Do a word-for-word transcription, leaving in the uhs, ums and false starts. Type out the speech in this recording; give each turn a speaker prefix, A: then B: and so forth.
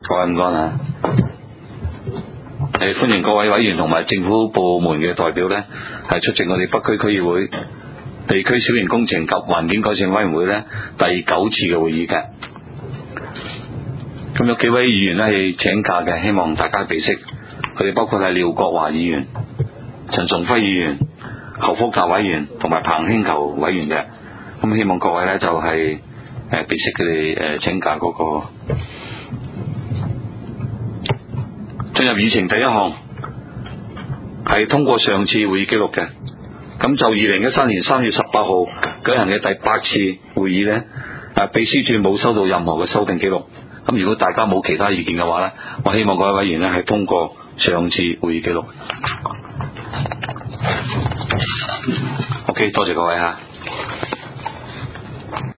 A: 各位唔該啊！誒，歡迎各位委員同埋政府部門嘅代表呢，係出席我哋北區區議會地區小型工程及環境改善委員會呢第九次嘅會議嘅。咁有幾位議員呢係請假嘅，希望大家備悉。佢哋包括係廖國華議員、陳崇輝議員、侯福達委員同埋彭興球委員嘅。咁希望各位呢就係誒備悉佢哋誒請假嗰個。進入議程第一項係通過上次會議記錄嘅。咁就二零一三年三月十八號舉行嘅第八次會議呢，誒秘書處冇收到任何嘅修訂記錄。咁如果大家冇其他意見嘅話呢，我希望各位委員呢係通過上次會議記錄。OK， 多謝各位嚇。